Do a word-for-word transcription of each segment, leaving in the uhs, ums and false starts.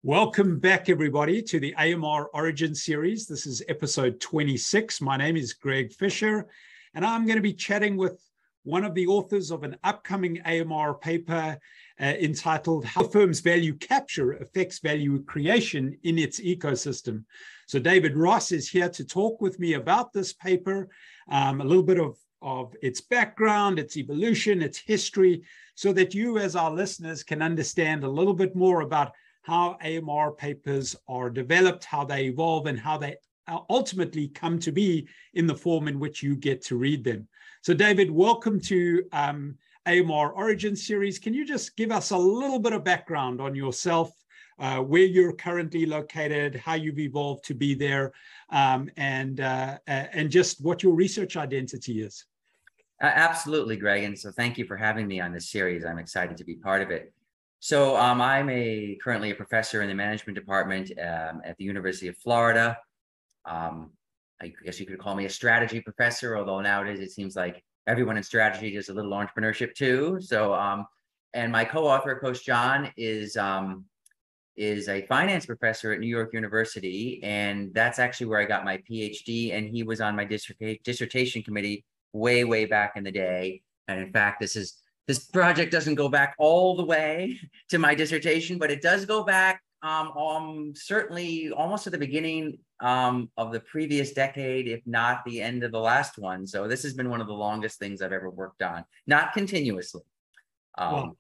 Welcome back, everybody, to the A M R Origin series. This is episode twenty-six. My name is Greg Fisher, and I'm going to be chatting with one of the authors of an upcoming A M R paper uh, entitled How a Firm's Value Capture Affects Value Creation in Its Ecosystem. So David Ross is here to talk with me about this paper, um, a little bit of, of its background, its evolution, its history, so that you as our listeners can understand a little bit more about how A M R papers are developed, how they evolve, and how they ultimately come to be in the form in which you get to read them. So David, welcome to um, A M R Origin series. Can you just give us a little bit of background on yourself, uh, where you're currently located, how you've evolved to be there, um, and, uh, and just what your research identity is? Uh, absolutely, Greg. And so thank you for having me on this series. I'm excited to be part of it. So um, I'm a currently a professor in the management department um, at the University of Florida. Um, I guess you could call me a strategy professor, although nowadays it seems like everyone in strategy does a little entrepreneurship too. So, um, and my co-author, Coach John, is um, is a finance professor at New York University, and that's actually where I got my PhD. And he was on my dissertation committee way, way back in the day. And in fact, this is This project doesn't go back all the way to my dissertation, but it does go back um, um, certainly almost to the beginning um, of the previous decade, if not the end of the last one. So this has been one of the longest things I've ever worked on, not continuously. Um, well,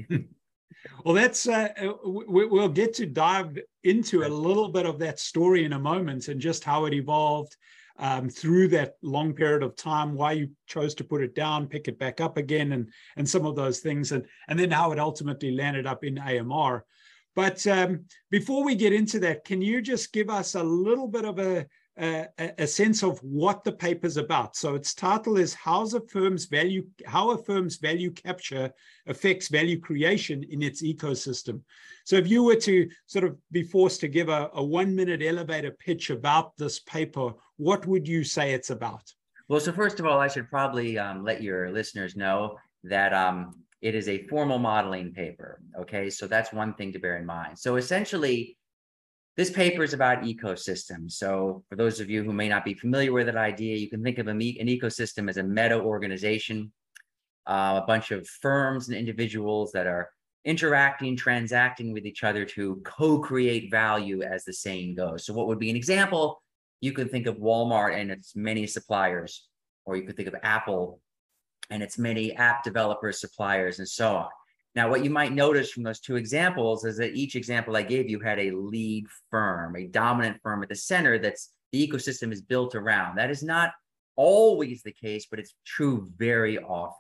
well, that's uh, we, we'll get to dive into a little bit of that story in a moment and just how it evolved Um, through that long period of time, why you chose to put it down, pick it back up again, and and some of those things, and and then how it ultimately landed up in A M R. But um, before we get into that, can you just give us a little bit of a, a a sense of what the paper's about? So its title is How's a firm's value How a firm's value capture affects value creation in its ecosystem. So if you were to sort of be forced to give a, a one-minute elevator pitch about this paper, what would you say it's about? Well, so first of all, I should probably um, let your listeners know that um, it is a formal modeling paper, okay? So that's one thing to bear in mind. So essentially, this paper is about ecosystems. So for those of you who may not be familiar with that idea, you can think of an ecosystem as a meta-organization, uh, a bunch of firms and individuals that are interacting, transacting with each other to co-create value, as the saying goes. So what would be an example? You could think of Walmart and its many suppliers, or you could think of Apple and its many app developers, suppliers, and so on. Now, what you might notice from those two examples is that each example I gave you had a lead firm, a dominant firm at the center that's the ecosystem is built around. That is not always the case, but it's true very often.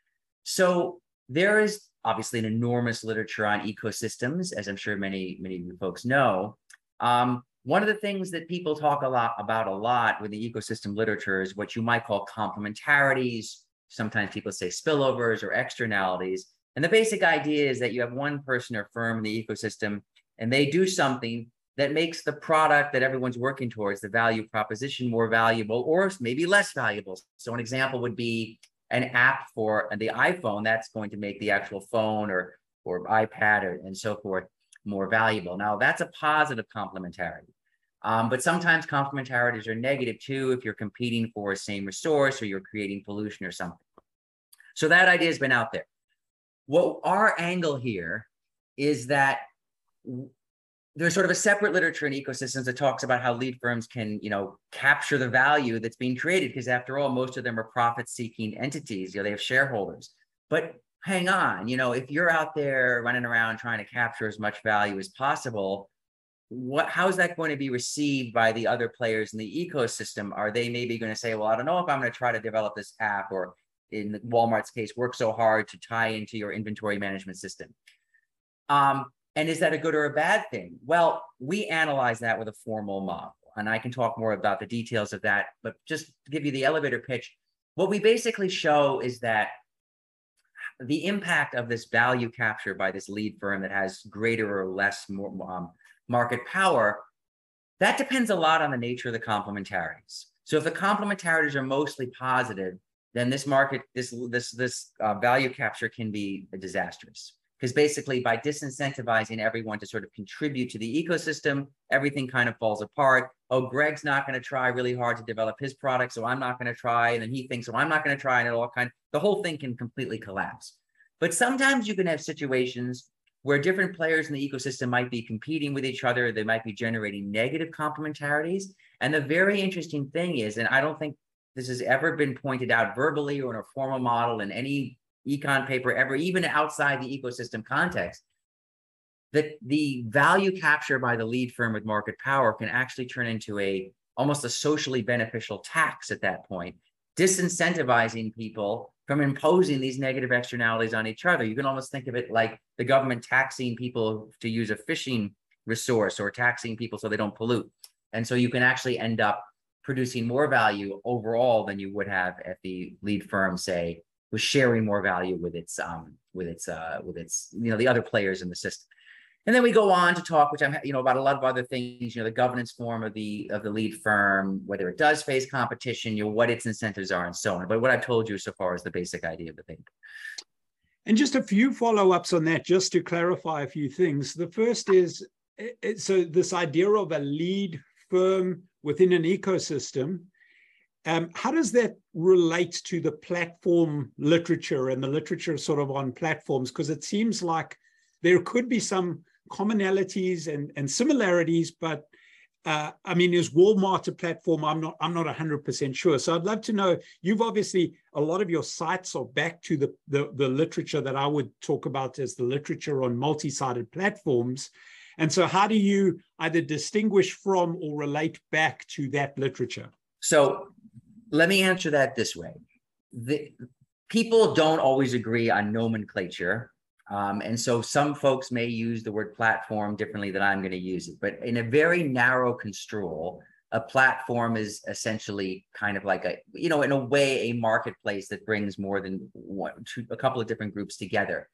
So there is obviously an enormous literature on ecosystems, as I'm sure many, many of you folks know. Um, One of the things that people talk a lot about a lot with the ecosystem literature is what you might call complementarities. Sometimes people say spillovers or externalities. And the basic idea is that you have one person or firm in the ecosystem, and they do something that makes the product that everyone's working towards, the value proposition, more valuable or maybe less valuable. So an example would be an app for the iPhone that's going to make the actual phone or, or iPad or, and so forth more valuable. Now, that's a positive complementarity. Um, but sometimes complementarities are negative too if you're competing for a same resource or you're creating pollution or something. So that idea has been out there. What our angle here is that there's sort of a separate literature in ecosystems that talks about how lead firms can, you know, capture the value that's being created, because after all, most of them are profit-seeking entities. You know, they have shareholders. But hang on, you know, if you're out there running around trying to capture as much value as possible, what, how is that going to be received by the other players in the ecosystem? Are they maybe going to say, well, I don't know if I'm going to try to develop this app, or in Walmart's case, work so hard to tie into your inventory management system? Um, and is that a good or a bad thing? Well, we analyze that with a formal model, and I can talk more about the details of that, but just to give you the elevator pitch, what we basically show is that the impact of this value capture by this lead firm that has greater or less more, um, market power, that depends a lot on the nature of the complementarities. So if the complementarities are mostly positive, then this market, this this this uh, value capture can be disastrous. because basically by disincentivizing everyone to sort of contribute to the ecosystem, everything kind of falls apart. Oh, Greg's not going to try really hard to develop his product, so I'm not going to try. And then he thinks, oh, I'm not going to try. And it all kind of, the whole thing can completely collapse. But sometimes you can have situations where different players in the ecosystem might be competing with each other. They might be generating negative complementarities. And the very interesting thing is, and I don't think this has ever been pointed out verbally or in a formal model in any econ paper ever, even outside the ecosystem context, that the value capture by the lead firm with market power can actually turn into a almost a socially beneficial tax at that point, disincentivizing people from imposing these negative externalities on each other. You can almost think of it like the government taxing people to use a fishing resource or taxing people so they don't pollute. And so you can actually end up producing more value overall than you would have if the lead firm, say, was sharing more value with its um with its uh with its you know the other players in the system. And then we go on to talk, which I'm you know about a lot of other things, you know, the governance form of the of the lead firm, whether it does face competition, you know, what its incentives are, and so on. But what I've told you so far is the basic idea of the paper. And just a few follow-ups on that, just to clarify a few things. The first is, so this idea of a lead firm within an ecosystem, um, how does that relate to the platform literature and the literature sort of on platforms? Because it seems like there could be some commonalities and, and similarities, but uh, I mean, is Walmart a platform? I'm not, I'm not one hundred percent sure. So I'd love to know, you've obviously, a lot of your sites are back to the, the, the literature that I would talk about as the literature on multi-sided platforms. And so how do you either distinguish from or relate back to that literature? So let me answer that this way. The, people don't always agree on nomenclature. Um, and so some folks may use the word platform differently than I'm going to use it. But in a very narrow construal, a platform is essentially kind of like a, you know, in a way, a marketplace that brings more than one, two, a couple of different groups together.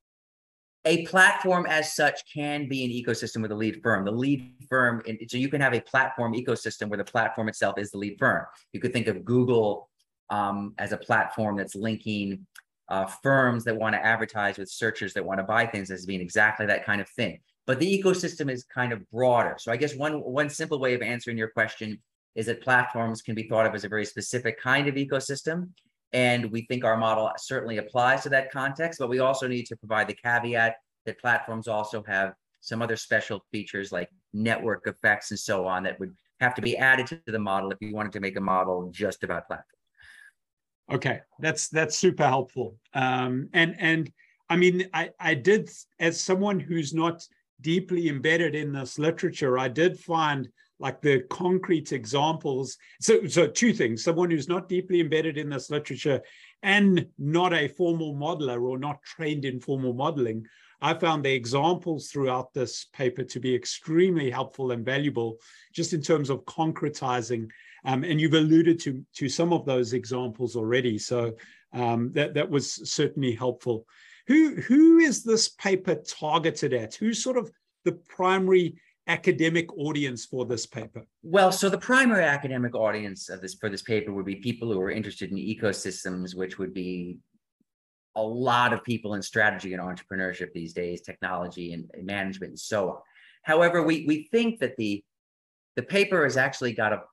A platform as such can be an ecosystem with a lead firm. The lead firm, so you can have a platform ecosystem where the platform itself is the lead firm. You could think of Google um, as a platform that's linking uh, firms that want to advertise with searchers that want to buy things as being exactly that kind of thing. But the ecosystem is kind of broader. So I guess one, one simple way of answering your question is that platforms can be thought of as a very specific kind of ecosystem. And we think our model certainly applies to that context, but we also need to provide the caveat that platforms also have some other special features like network effects and so on that would have to be added to the model if you wanted to make a model just about platforms. Okay, that's that's super helpful. Um, and and I mean, I, I did, as someone who's not deeply embedded in this literature, I did find like the concrete examples. So, so two things, someone who's not deeply embedded in this literature and not a formal modeler or not trained in formal modeling, I found the examples throughout this paper to be extremely helpful and valuable just in terms of concretizing. Um, and you've alluded to, to some of those examples already. So um, that, that was certainly helpful. Who, who is this paper targeted at? Who's sort of the primary academic audience for this paper? Well, so the primary academic audience of this for this paper would be people who are interested in ecosystems, which would be a lot of people in strategy and entrepreneurship these days, technology and management and so on. However, we, we think that the, the paper has actually got a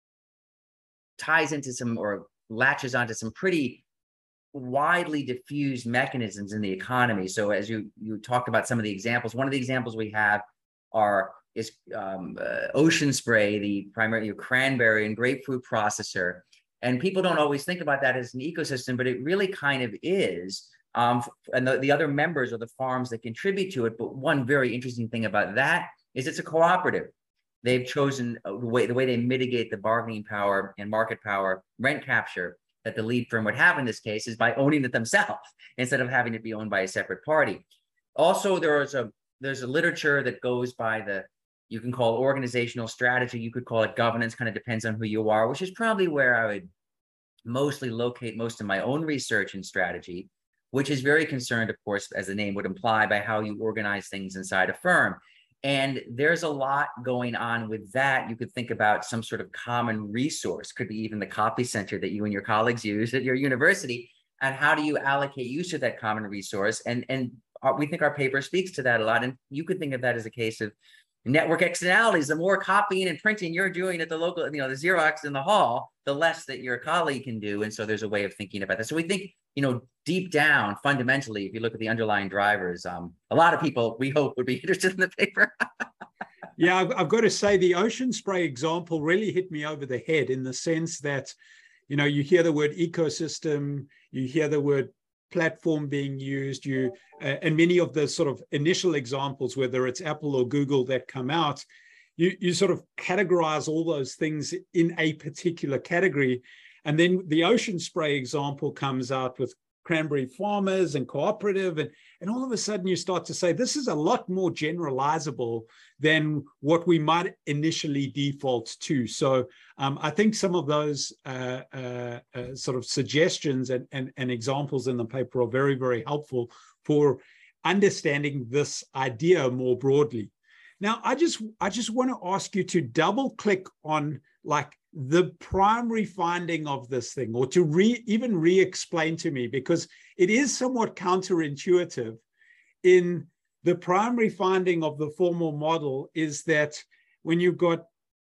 ties into some or latches onto some pretty widely diffused mechanisms in the economy. So as you, you talked about some of the examples, one of the examples we have are is um, uh, Ocean Spray, the primary cranberry and grapefruit processor. And people don't always think about that as an ecosystem, but it really kind of is. Um, and the, the other members are the farms that contribute to it. But one very interesting thing about that is it's a cooperative. They've chosen the way, the way they mitigate the bargaining power and market power rent capture that the lead firm would have in this case is by owning it themselves instead of having it be owned by a separate party. Also, there is a there's a literature that goes by the, you can call it organizational strategy, you could call it governance, kind of depends on who you are, which is probably where I would mostly locate most of my own research and strategy, which is very concerned, of course, as the name would imply, by how you organize things inside a firm. And there's a lot going on with that. You could think about some sort of common resource, could be even the copy center that you and your colleagues use at your university. And how do you allocate use of that common resource? And, and our, we think our paper speaks to that a lot. And you could think of that as a case of network externalities. The more copying and printing you're doing at the local, you know, the Xerox in the hall, the less that your colleague can do. And so there's a way of thinking about that. So we think, you know, deep down, fundamentally, if you look at the underlying drivers, um, a lot of people, we hope, would be interested in the paper. Yeah, I've, I've got to say the ocean spray example really hit me over the head in the sense that, you know, you hear the word ecosystem, you hear the word platform being used, you uh, and many of the sort of initial examples, whether it's Apple or Google that come out, you, you sort of categorize all those things in a particular category. And then the ocean spray example comes out with Cranberry Farmers and cooperative, and, and all of a sudden you start to say, this is a lot more generalizable than what we might initially default to. So um, I think some of those uh, uh, uh, sort of suggestions and, and, and examples in the paper are very, very helpful for understanding this idea more broadly. Now, I just, I just want to ask you to double click on like the primary finding of this thing, or to re, even re-explain to me, because it is somewhat counterintuitive. In the primary finding of the formal model is that when you've got,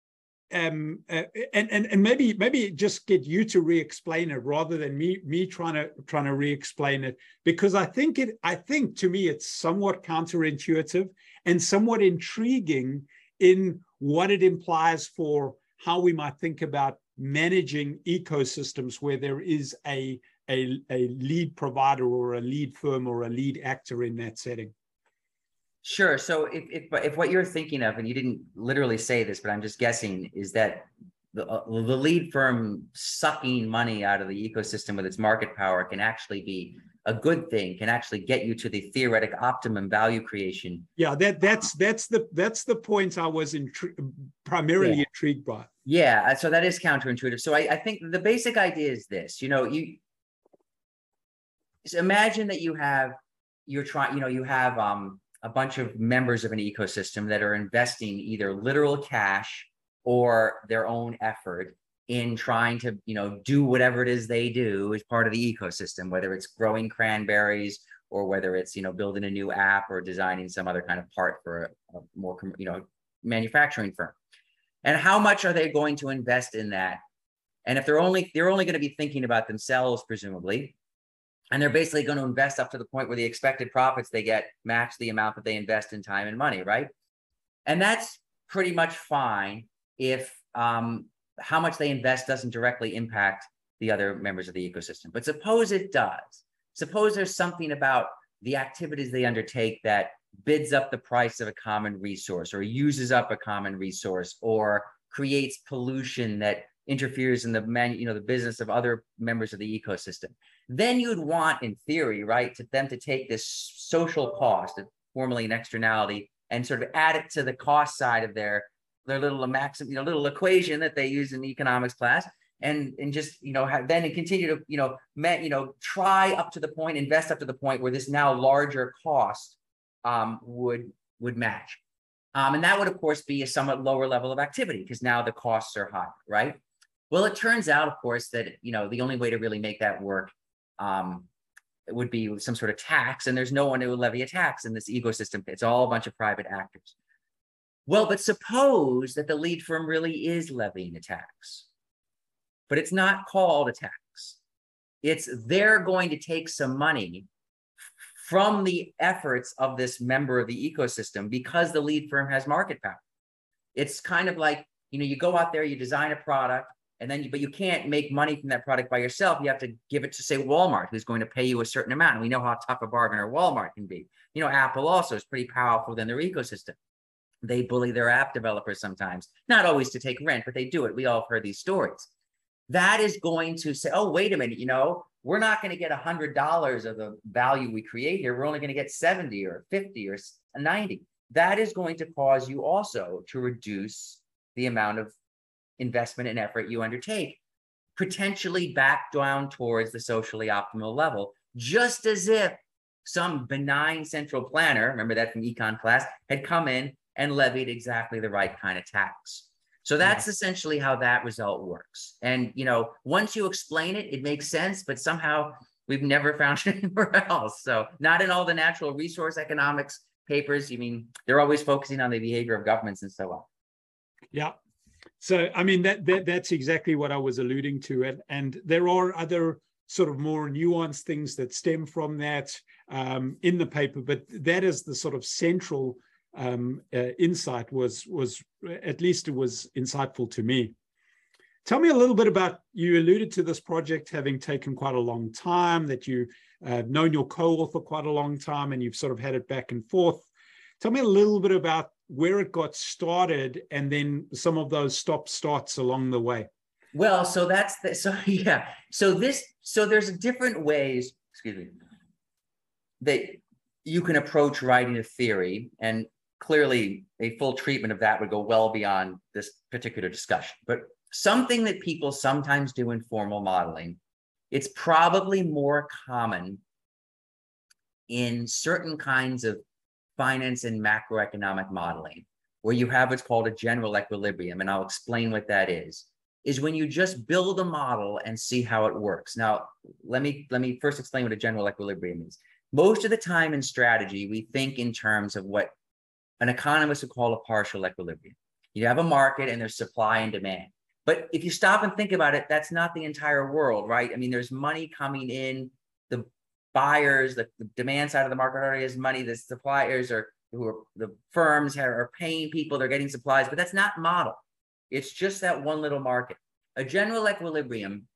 um, uh, and, and, and maybe, maybe just get you to re-explain it rather than me, me trying to, trying to re-explain it, because I think it, I think to me, it's somewhat counterintuitive and somewhat intriguing in what it implies for how we might think about managing ecosystems where there is a, a, a lead provider or a lead firm or a lead actor in that setting. Sure. So if, if, if what you're thinking of, and you didn't literally say this, but I'm just guessing, is that the, uh, the lead firm sucking money out of the ecosystem with its market power can actually be a good thing, can actually get you to the theoretic optimum value creation. Yeah, that that's that's the that's the point I was intri- primarily yeah. intrigued by. Yeah, so that is counterintuitive. So I, I think the basic idea is this: you know, you so imagine that you have you're trying, you know, you have um, a bunch of members of an ecosystem that are investing either literal cash or their own effort in trying to, you know, do whatever it is they do as part of the ecosystem, whether it's growing cranberries or whether it's, you know, building a new app or designing some other kind of part for a, a more, you know, manufacturing firm. And how much are they going to invest in that? And if they're only, they're only going to be thinking about themselves, presumably, and they're basically going to invest up to the point where the expected profits they get match the amount that they invest in time and money, right? And that's pretty much fine if, um, how much they invest doesn't directly impact the other members of the ecosystem. But suppose it does. Suppose there's something about the activities they undertake that bids up the price of a common resource, or uses up a common resource, or creates pollution that interferes in the man, you know, the business of other members of the ecosystem. Then you'd want, in theory, right, to them to take this social cost, formerly an externality, and sort of add it to the cost side of their their little maximum, you know, little equation that they use in the economics class, and and just, you know, have, then and continue to, you know, met, you know, try up to the point, invest up to the point where this now larger cost um, would would match, um, and that would of course be a somewhat lower level of activity because now the costs are high, right? Well, it turns out, of course, that, you know, the only way to really make that work um, it would be some sort of tax, and there's no one who will levy a tax in this ecosystem. It's all a bunch of private actors. Well, but suppose that the lead firm really is levying a tax, but it's not called a tax. It's they're going to take some money from the efforts of this member of the ecosystem because the lead firm has market power. It's kind of like, you know, you go out there, you design a product, and then you, but you can't make money from that product by yourself. You have to give it to, say, Walmart, who's going to pay you a certain amount. And we know how tough a bargainer Walmart can be. You know, Apple also is pretty powerful within their ecosystem. They bully their app developers sometimes, not always to take rent, but they do it. We all have heard these stories. That is going to say, oh, wait a minute, you know, we're not going to get one hundred dollars of the value we create here. We're only going to get seventy or fifty or ninety. That is going to cause you also to reduce the amount of investment and effort you undertake, potentially back down towards the socially optimal level, just as if some benign central planner, remember that from econ class, had come in and levied exactly the right kind of tax. So that's yeah. essentially how that result works. And, you know, once you explain it, it makes sense, but somehow We've never found it anywhere else. So not in all the natural resource economics papers. You mean they're always focusing on the behavior of governments and so on. Yeah. So, I mean, that, that that's exactly what I was alluding to. And, and there are other sort of more nuanced things that stem from that um, in the paper, but that is the sort of central um, uh, insight was, was, at least it was insightful to me. Tell me a little bit about, you alluded to this project having taken quite a long time, that you've uh, known your co-author quite a long time, and you've sort of had it back and forth. Tell me a little bit about where it got started and then some of those stop starts along the way. Well, so that's, the, so yeah, so this, so there's different ways, excuse me, that you can approach writing a theory, and clearly a full treatment of that would go well beyond this particular discussion. But something that people sometimes do in formal modeling, it's probably more common in certain kinds of finance and macroeconomic modeling, where you have what's called a general equilibrium, and I'll explain what that is, is when you just build a model and see how it works. Now, let me, let me first explain what a general equilibrium is. Most of the time in strategy, we think in terms of what an economist would call a partial equilibrium. You have a market and there's supply and demand. But if you stop and think about it, that's not the entire world, right? I mean, there's money coming in, the buyers, the, the demand side of the market already has money, the suppliers are, who are, the firms are, are paying people, they're getting supplies, but that's not model. It's just that one little market. A general equilibrium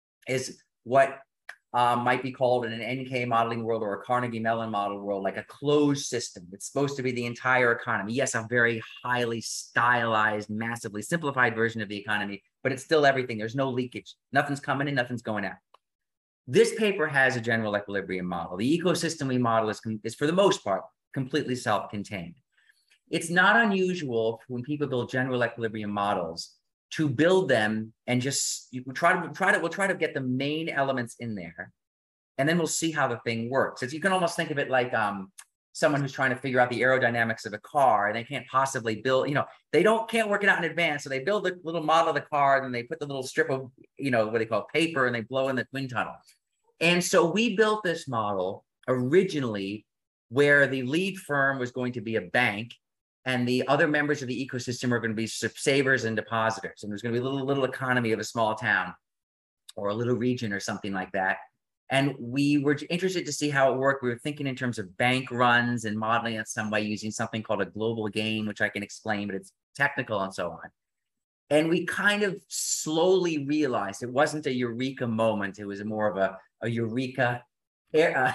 is what um, might be called in an N K modeling world or a Carnegie Mellon model world, like a closed system. It's supposed to be the entire economy. Yes, a very highly stylized, massively simplified version of the economy, but it's still everything. There's no leakage. Nothing's coming in, nothing's going out. This paper has a general equilibrium model. The ecosystem we model is, is for the most part, completely self-contained. It's not unusual when people build general equilibrium models to build them and just you try to try to we'll try to get the main elements in there, and then we'll see how the thing works. It's, you can almost think of it like um, someone who's trying to figure out the aerodynamics of a car, and they can't possibly build, you know, they don't can't work it out in advance. So they build the little model of the car, and then they put the little strip of, you know, what they call paper, and they blow in the wind tunnel. And so we built this model originally where the lead firm was going to be a bank, and the other members of the ecosystem are going to be savers and depositors. And there's going to be a little, little economy of a small town or a little region or something like that. And we were interested to see how it worked. We were thinking in terms of bank runs and modeling it some way using something called a global gain, which I can explain, but it's technical and so on. And we kind of slowly realized it wasn't a eureka moment. It was more of a, a eureka uh,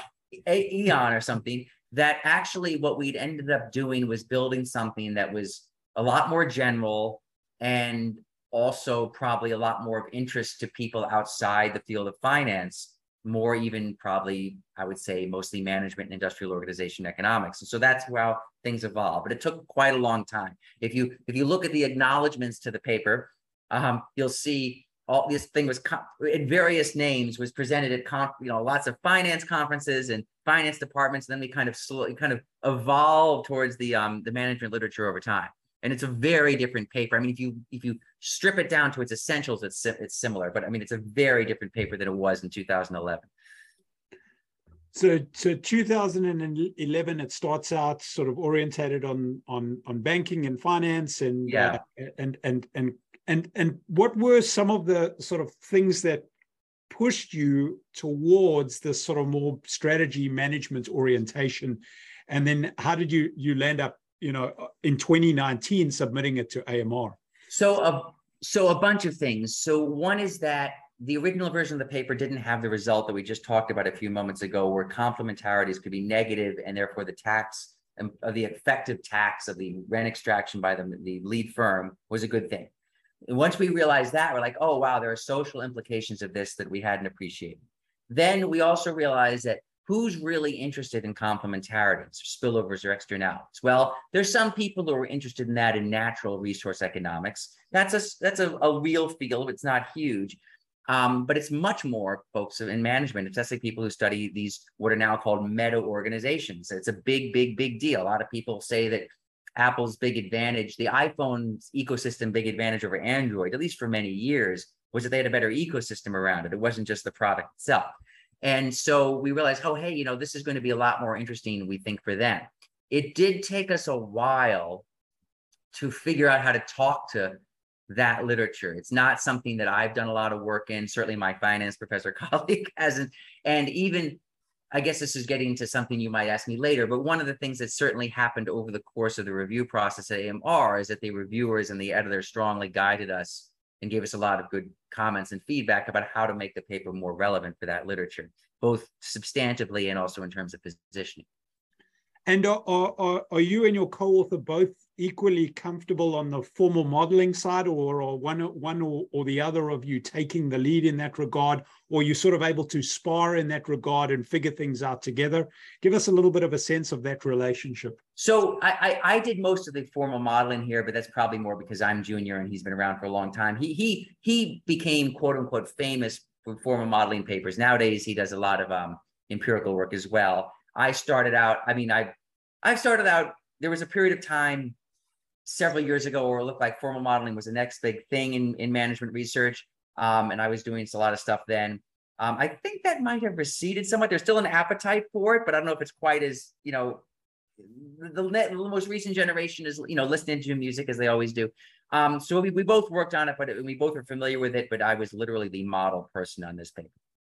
eon or something, that actually what we'd ended up doing was building something that was a lot more general and also probably a lot more of interest to people outside the field of finance, more even probably, I would say, mostly management and industrial organization economics. And so that's how things evolved, but it took quite a long time. If you, if you look at the acknowledgements to the paper, um, you'll see all this thing was in various names, was presented at comp, you know, lots of finance conferences and finance departments. And then we kind of slowly kind of evolved towards the um, the management literature over time. And it's a very different paper. I mean, if you if you strip it down to its essentials, it's it's similar. But I mean, it's a very different paper than it was in two thousand eleven. So, so two thousand eleven, it starts out sort of orientated on on on banking and finance, and yeah, uh, and and and and and what were some of the sort of things that pushed you towards this sort of more strategy management orientation, and then how did you you land up, you know, in twenty nineteen submitting it to A M R? So, uh, so a bunch of things. So one is that the original version of the paper didn't have the result that we just talked about a few moments ago, where complementarities could be negative, and therefore the tax and uh, the effective tax of the rent extraction by the, the lead firm was a good thing. And once we realized that, we're like, oh, wow, there are social implications of this that we hadn't appreciated. Then we also realized that who's really interested in complementarities, or spillovers, or externalities? Well, there's some people who are interested in that in natural resource economics. That's a, that's a, a real field. It's not huge. Um, but it's much more folks in management, especially people who study these, what are now called meta organizations. It's a big, big, big deal. A lot of people say that Apple's big advantage, the iPhone's ecosystem big advantage over Android, at least for many years, was that they had a better ecosystem around it. It wasn't just the product itself. And so we realized, oh, hey, you know, this is going to be a lot more interesting, we think, for them. It did take us a while to figure out how to talk to that literature. It's not something that I've done a lot of work in. Certainly my finance professor colleague hasn't. And even, I guess this is getting into something you might ask me later, but one of the things that certainly happened over the course of the review process at A M R is that the reviewers and the editor strongly guided us and gave us a lot of good comments and feedback about how to make the paper more relevant for that literature, both substantively and also in terms of positioning. And are, are, are you and your co-author both equally comfortable on the formal modeling side, or are one, one or, or the other of you taking the lead in that regard, or are you sort of able to spar in that regard and figure things out together? Give us a little bit of a sense of that relationship. So I, I, I did most of the formal modeling here, but that's probably more because I'm junior and he's been around for a long time. He, he, he became quote unquote famous for formal modeling papers. Nowadays, he does a lot of um, empirical work as well. I started out, I mean, I, I started out, there was a period of time several years ago where it looked like formal modeling was the next big thing in, in management research. Um, and I was doing a lot of stuff then. Um, I think that might have receded somewhat. There's still an appetite for it, but I don't know if it's quite as, you know, the, the, the most recent generation is, you know, listening to music as they always do. Um, so we, we both worked on it, but it, we both are familiar with it, but I was literally the model person on this paper.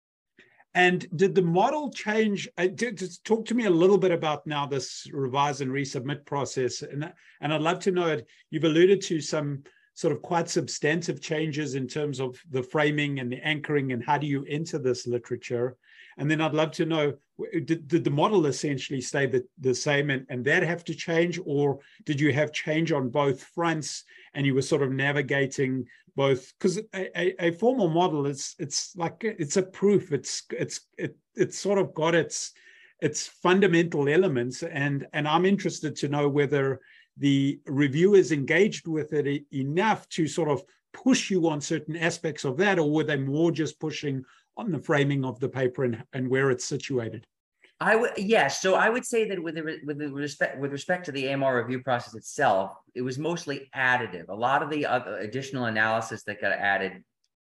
And did the model change? Uh, just talk to me a little bit about now this revise and resubmit process. And, and I'd love to know it. You've alluded to some sort of quite substantive changes in terms of the framing and the anchoring and how do you enter this literature. And then I'd love to know, did, did the model essentially stay the, the same and, and that have to change, or did you have change on both fronts and you were sort of navigating both? Because a, a, a formal model is, it's like, it's a proof, it's, it's, it, it's sort of got its, its fundamental elements. And, and I'm interested to know whether the reviewers engaged with it enough to sort of push you on certain aspects of that, or were they more just pushing on the framing of the paper and, and where it's situated? I would, yes. So I would say that with the, with the respect with respect to the A M R review process itself, it was mostly additive. A lot of the other additional analysis that got added,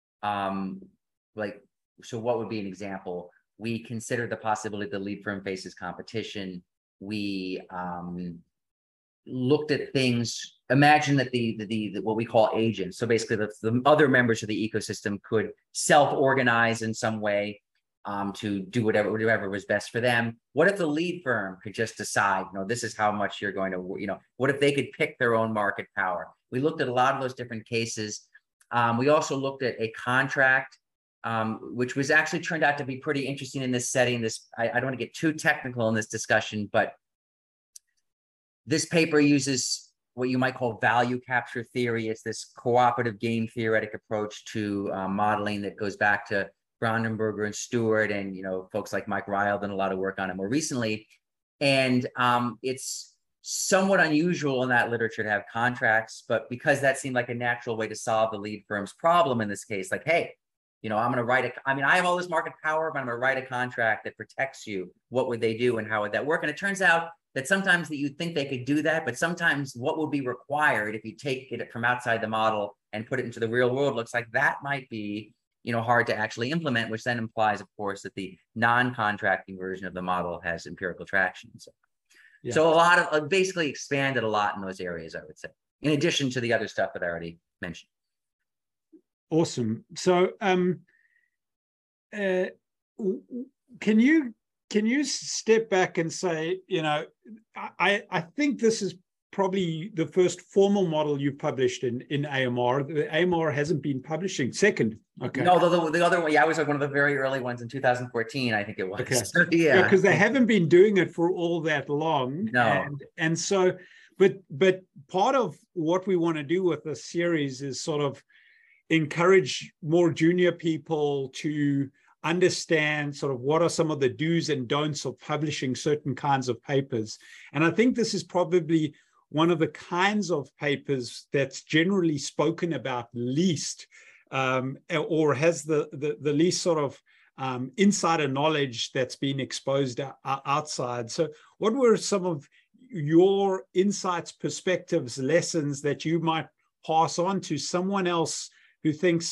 um, like, so what would be an example? We considered the possibility the lead firm faces competition. We um, looked at things. Imagine that the, the, the, the what we call agents, so basically the, the other members of the ecosystem could self-organize in some way um, to do whatever, whatever was best for them. What if the lead firm could just decide, you know, this is how much you're going to, you know, what if they could pick their own market power? We looked at a lot of those different cases. Um, we also looked at a contract, um, which was actually turned out to be pretty interesting in this setting. This, I, I don't want to get too technical in this discussion, but this paper uses what you might call value capture theory. It's this cooperative game theoretic approach to uh, modeling that goes back to Brandenburger and Stewart, and you know, folks like Mike Ryle done a lot of work on it more recently. And um, it's somewhat unusual in that literature to have contracts, but because that seemed like a natural way to solve the lead firm's problem in this case, like, hey, you know, I'm going to write a, I mean, I have all this market power, but I'm going to write a contract that protects you. What would they do and how would that work? And it turns out that sometimes that you think they could do that, but sometimes what would be required if you take it from outside the model and put it into the real world looks like that might be, you know, hard to actually implement, which then implies, of course, that the non-contracting version of the model has empirical traction. So, yeah. so a lot of, uh, basically expanded a lot in those areas, I would say, in addition to the other stuff that I already mentioned. Awesome. So um, uh, can you can you step back and say, you know, I, I think this is probably the first formal model you've published in, in A M R. The A M R hasn't been publishing. Second. Okay. No, the, the, the other one, yeah, I was like one of the very early ones in two thousand fourteen, I think it was. Okay. So, yeah. Because they haven't been doing it for all that long. No. And, and so, but, but part of what we want to do with this series is sort of encourage more junior people to understand sort of what are some of the do's and don'ts of publishing certain kinds of papers. And I think this is probably one of the kinds of papers that's generally spoken about least, um, or has the, the, the least sort of um, insider knowledge that's been exposed outside. So what were some of your insights, perspectives, lessons that you might pass on to someone else who thinks,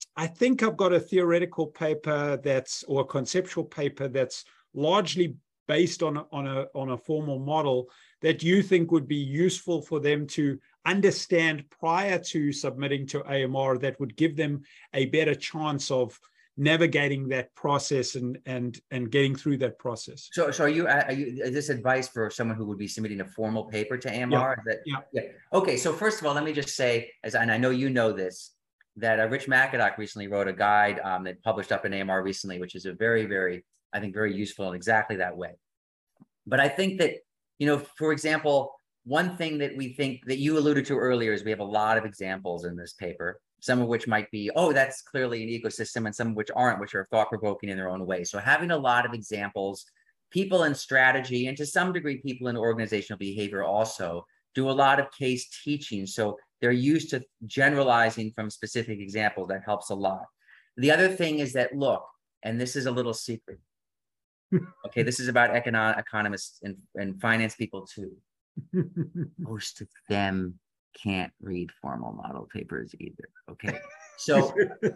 I think I've got a theoretical paper that's, or a conceptual paper that's largely based on, on, a, on a formal model that you think would be useful for them to understand prior to submitting to A M R, that would give them a better chance of navigating that process and and and getting through that process. So, so are you, are you, is this advice for someone who would be submitting a formal paper to A M R? Yeah. That, yeah. yeah. Okay. So first of all, let me just say, as and I know you know this, that uh, Rich McAdock recently wrote a guide um, that published up in A M R recently, which is a very, very, I think, very useful in exactly that way. But I think that, you know, for example, one thing that we think that you alluded to earlier is we have a lot of examples in this paper, some of which might be, oh, that's clearly an ecosystem, and some of which aren't, which are thought-provoking in their own way. So having a lot of examples, people in strategy, and to some degree, people in organizational behavior also do a lot of case teaching. So they're used to generalizing from specific examples. That helps a lot. The other thing is that, look, and this is a little secret. Okay, this is about economic economists and, and finance people too. Most of them can't read formal model papers either. Okay, so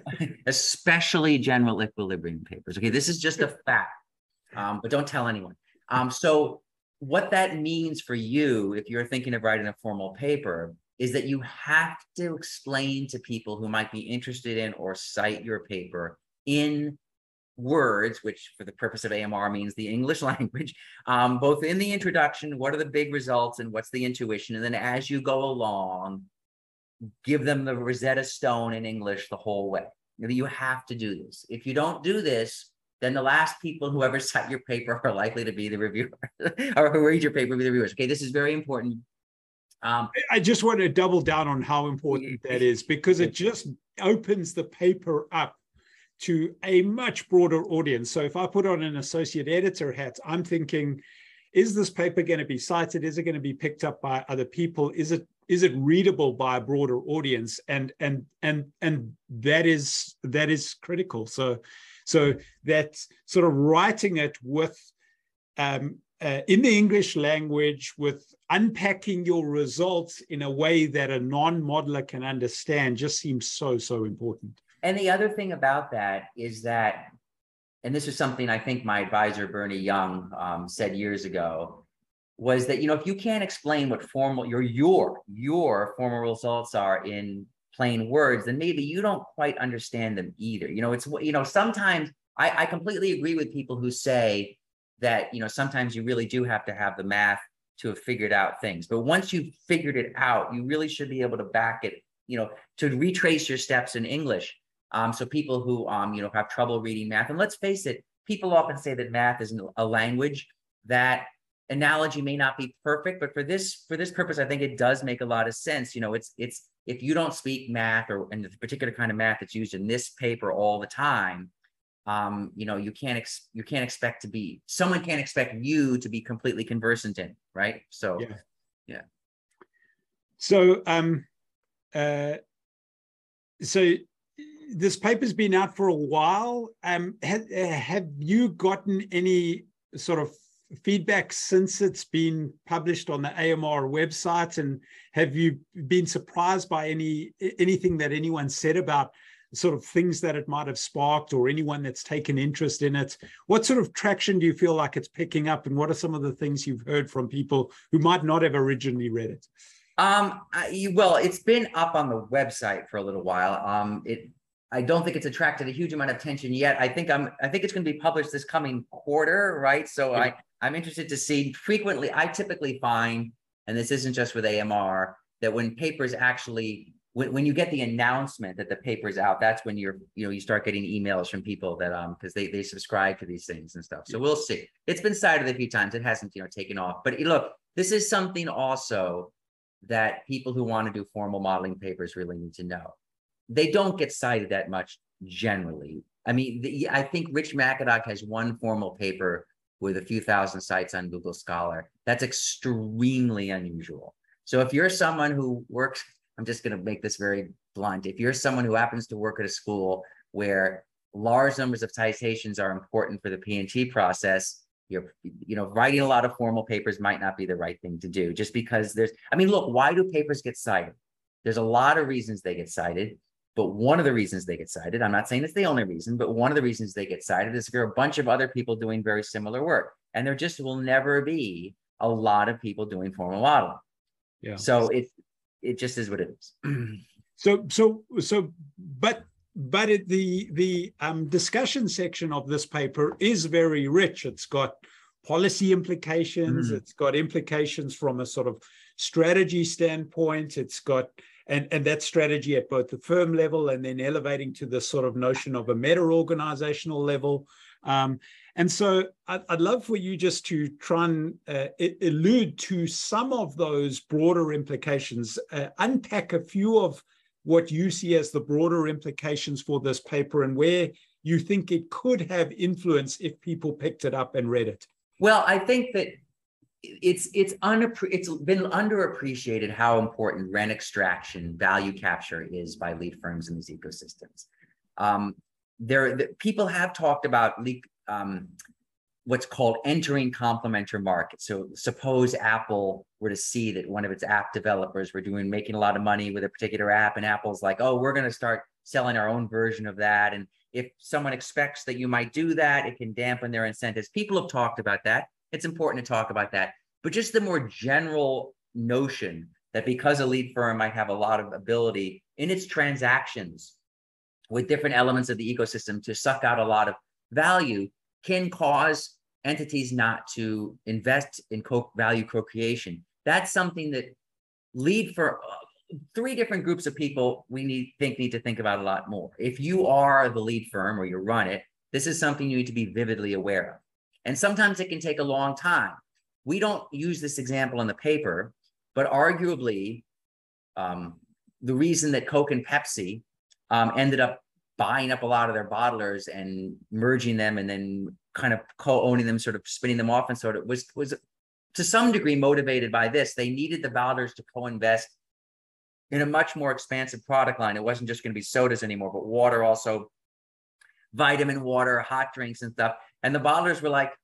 especially general equilibrium papers. Okay, this is just a fact, um, but don't tell anyone. Um, so what that means for you, if you're thinking of writing a formal paper, is that you have to explain to people who might be interested in or cite your paper in words, which for the purpose of A M R means the English language, um, both in the introduction, what are the big results and what's the intuition? And then as you go along, give them the Rosetta Stone in English the whole way. You have to do this. If you don't do this, then the last people who ever cite your paper are likely to be the reviewer or who read your paper will be the reviewers. Okay, this is very important. Um, I just want to double down on how important that is, because it just opens the paper up to a much broader audience. So if I put on an associate editor hat, I'm thinking, is this paper going to be cited? Is it going to be picked up by other people? Is it is it readable by a broader audience? And and and and that is that is critical. So so that sort of writing it with um, uh, in the English language, with unpacking your results in a way that a non-modeler can understand, just seems so so important. And the other thing about that is that, and this is something I think my advisor, Bernie Young, um, said years ago, was that, you know, if you can't explain what formal, your, your, your formal results are in plain words, then maybe you don't quite understand them either. You know, it's, you know, sometimes I, I completely agree with people who say that, you know, sometimes you really do have to have the math to have figured out things. But once you've figured it out, you really should be able to back it, you know, to retrace your steps in English. Um, so people who, um, you know, have trouble reading math, and let's face it, people often say that math is a language. That analogy may not be perfect, but for this for this purpose, I think it does make a lot of sense. You know, it's it's if you don't speak math, or in the particular kind of math that's used in this paper all the time, um, you know, you can't ex you can't expect to be someone can't expect you to be completely conversant in, right? So, yeah. yeah. So, um, uh, so. This paper's been out for a while. Um, have, have you gotten any sort of feedback since it's been published on the A M R website? And have you been surprised by any anything that anyone said about sort of things that it might have sparked, or anyone that's taken interest in it? What sort of traction do you feel like it's picking up? And what are some of the things you've heard from people who might not have originally read it? Um, I, well, it's been up on the website for a little while. Um, it I don't think it's attracted a huge amount of attention yet. I think I'm. I think it's going to be published this coming quarter, right? So yeah. I I'm interested to see. Frequently, I typically find, and this isn't just with A M R, that when papers actually, when, when you get the announcement that the paper's out, that's when you're, you know, you start getting emails from people that um because they they subscribe to these things and stuff. So yeah. We'll see. It's been cited a few times. It hasn't, you know, taken off. But look, this is something also that people who want to do formal modeling papers really need to know. They don't get cited that much generally. I mean, the, I think Rich McAdock has one formal paper with a few thousand sites on Google Scholar. That's extremely unusual. So if you're someone who works, I'm just going to make this very blunt. If you're someone who happens to work at a school where large numbers of citations are important for the P and T process, you're, you know, writing a lot of formal papers might not be the right thing to do, just because there's, I mean, look, why do papers get cited? There's a lot of reasons they get cited. But one of the reasons they get cited, I'm not saying it's the only reason, but one of the reasons they get cited is there are a bunch of other people doing very similar work. And there just will never be a lot of people doing formal modeling. Yeah. So it it just is what it is. So so so, but but it, the the um, discussion section of this paper is very rich. It's got policy implications. Mm. It's got implications from a sort of strategy standpoint. It's got and and that strategy at both the firm level and then elevating to the sort of notion of a meta-organizational level. Um, and so I'd, I'd love for you just to try and uh, allude to some of those broader implications, uh, unpack a few of what you see as the broader implications for this paper and where you think it could have influence if people picked it up and read it. Well, I think that it's it's unappre- it's been underappreciated how important rent extraction, value capture is by lead firms in these ecosystems. Um, there, the, people have talked about lead, um, what's called entering complementary markets. So suppose Apple were to see that one of its app developers were doing making a lot of money with a particular app, and Apple's like, oh, we're going to start selling our own version of that. And if someone expects that you might do that, it can dampen their incentives. People have talked about that. It's important to talk about that. But just the more general notion that because a lead firm might have a lot of ability in its transactions with different elements of the ecosystem to suck out a lot of value can cause entities not to invest in co- value co-creation. That's something that lead for uh, three different groups of people we need think need to think about a lot more. If you are the lead firm or you run it, this is something you need to be vividly aware of. And sometimes it can take a long time. We don't use this example in the paper, but arguably um, the reason that Coke and Pepsi um, ended up buying up a lot of their bottlers and merging them and then kind of co-owning them, sort of spinning them off and sort of was, was to some degree motivated by this. They needed the bottlers to co-invest in a much more expansive product line. It wasn't just going to be sodas anymore, but water also, vitamin water, hot drinks and stuff. And the bottlers were like,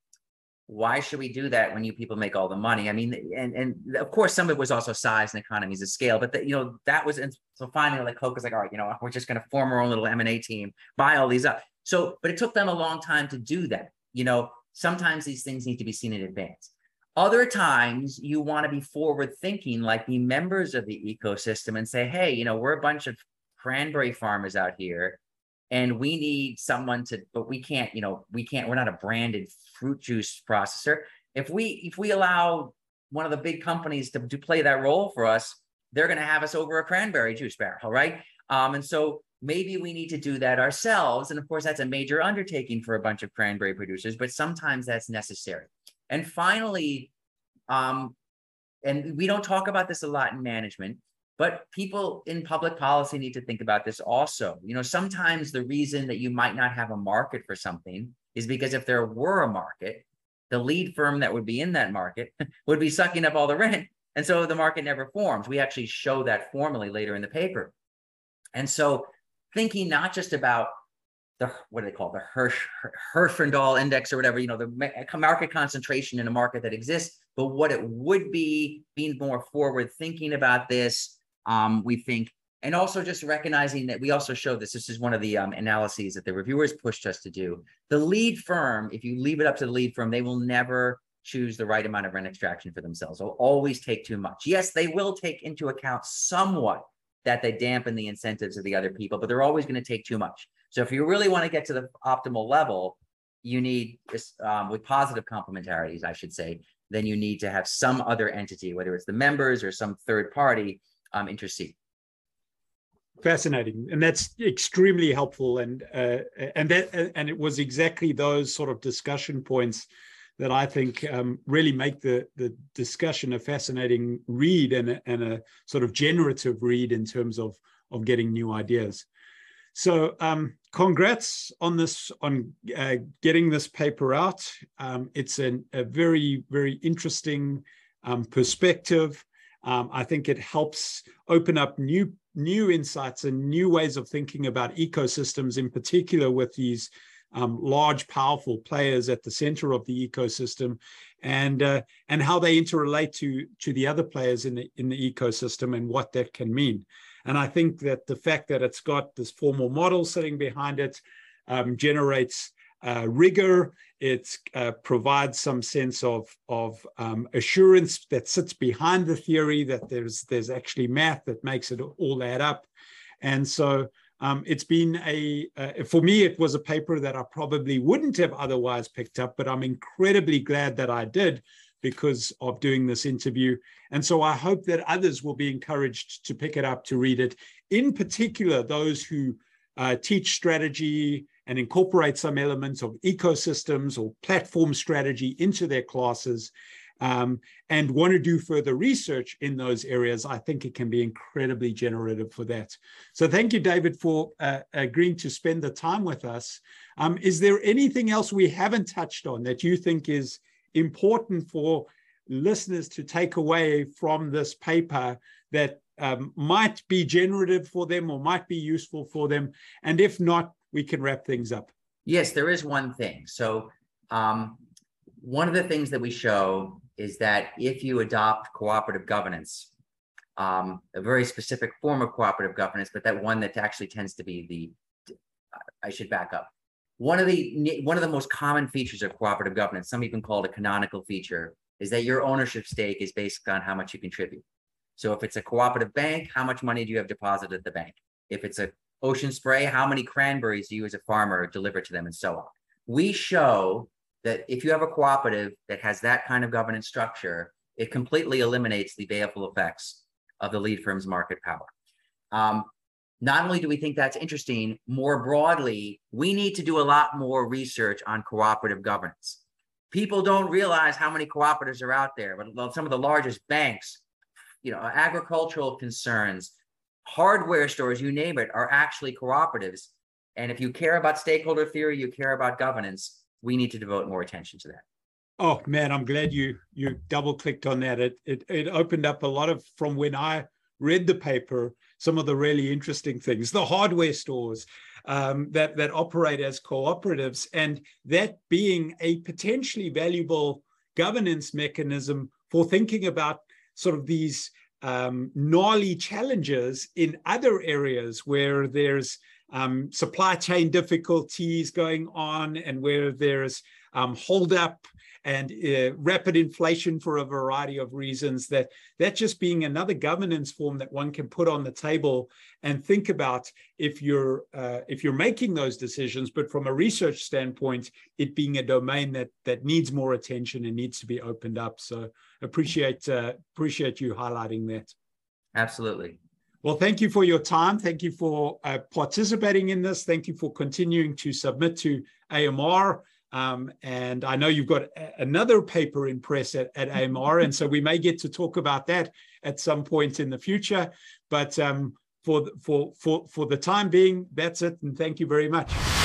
why should we do that when you people make all the money? I mean, and and of course, some of it was also size and economies of scale, but the, you know, that was, and so finally like Coke was like, all right, you know, we're just going to form our own little M and A team, buy all these up. So, but it took them a long time to do that. You know, sometimes these things need to be seen in advance. Other times you want to be forward thinking, like be members of the ecosystem and say, hey, you know, we're a bunch of cranberry farmers out here and we need someone to, but we can't, you know, we can't, we're not a branded fruit juice processor. If we, if we allow one of the big companies to, to play that role for us, they're going to have us over a cranberry juice barrel, right? Um, and so maybe we need to do that ourselves. And of course, that's a major undertaking for a bunch of cranberry producers, but sometimes that's necessary. And finally, um, and we don't talk about this a lot in management, but people in public policy need to think about this also. You know, sometimes the reason that you might not have a market for something is because if there were a market, the lead firm that would be in that market would be sucking up all the rent. And so the market never forms. We actually show that formally later in the paper. And so thinking not just about the, what do they call it, the Hirsch, Herfindahl index or whatever, you know, the market concentration in a market that exists, but what it would be, being more forward thinking about this, um, we think, and also just recognizing that we also show this, this is one of the um, analyses that the reviewers pushed us to do. The lead firm, if you leave it up to the lead firm, they will never choose the right amount of rent extraction for themselves. They'll always take too much. Yes, they will take into account somewhat that they dampen the incentives of the other people, but they're always going to take too much. So if you really want to get to the optimal level, you need, um, with positive complementarities, I should say, then you need to have some other entity, whether it's the members or some third party, um, intercede. Fascinating, and that's extremely helpful. And uh, and that and it was exactly those sort of discussion points that I think um, really make the the discussion a fascinating read and a, and a sort of generative read in terms of of getting new ideas. So um, congrats on this, on uh, getting this paper out. Um, it's an, a very, very interesting um, perspective. Um, I think it helps open up new, new insights and new ways of thinking about ecosystems, in particular with these um, large, powerful players at the center of the ecosystem, and uh, and how they interrelate to to the other players in the in the ecosystem and what that can mean. And I think that the fact that it's got this formal model sitting behind it um, generates uh, rigor. It uh, provides some sense of, of um, assurance that sits behind the theory, that there's, there's actually math that makes it all add up. And so um, it's been a, uh, for me, it was a paper that I probably wouldn't have otherwise picked up, but I'm incredibly glad that I did because of doing this interview. And so I hope that others will be encouraged to pick it up, to read it, in particular, those who uh, teach strategy and incorporate some elements of ecosystems or platform strategy into their classes, um, and want to do further research in those areas. I think it can be incredibly generative for that. So thank you, David, for uh, agreeing to spend the time with us. Um, is there anything else we haven't touched on that you think is important for listeners to take away from this paper that um, might be generative for them or might be useful for them? And if not, we can wrap things up. Yes, there is one thing. So um, one of the things that we show is that if you adopt cooperative governance, um, a very specific form of cooperative governance, but that one that actually tends to be the, I should back up. One of the one of the most common features of cooperative governance, some even call it a canonical feature, is that your ownership stake is based on how much you contribute. So if it's a cooperative bank, how much money do you have deposited at the bank? If it's a Ocean Spray, how many cranberries do you as a farmer deliver to them, and so on? We show that if you have a cooperative that has that kind of governance structure, it completely eliminates the baleful effects of the lead firm's market power. Um, Not only do we think that's interesting, more broadly, we need to do a lot more research on cooperative governance. People don't realize how many cooperatives are out there, but some of the largest banks, you know, agricultural concerns, hardware stores, you name it, are actually cooperatives. And if you care about stakeholder theory, you care about governance, we need to devote more attention to that. Oh man, I'm glad you you double clicked on that. It, it, it opened up a lot of, from when I read the paper, some of the really interesting things, the hardware stores um, that, that operate as cooperatives, and that being a potentially valuable governance mechanism for thinking about sort of these um, gnarly challenges in other areas where there's um, supply chain difficulties going on and where there's um, holdup and uh, rapid inflation for a variety of reasons, that that just being another governance form that one can put on the table and think about if you're uh, if you're making those decisions, but from a research standpoint, it being a domain that that needs more attention and needs to be opened up. So appreciate uh, appreciate you highlighting that. Absolutely. Well, thank you for your time. Thank you for uh, participating in this. Thank you for continuing to submit to A M R. Um, and I know you've got a, another paper in press at, at A M R, and so we may get to talk about that at some point in the future. But um, for, for, for, for the time being, that's it, and thank you very much.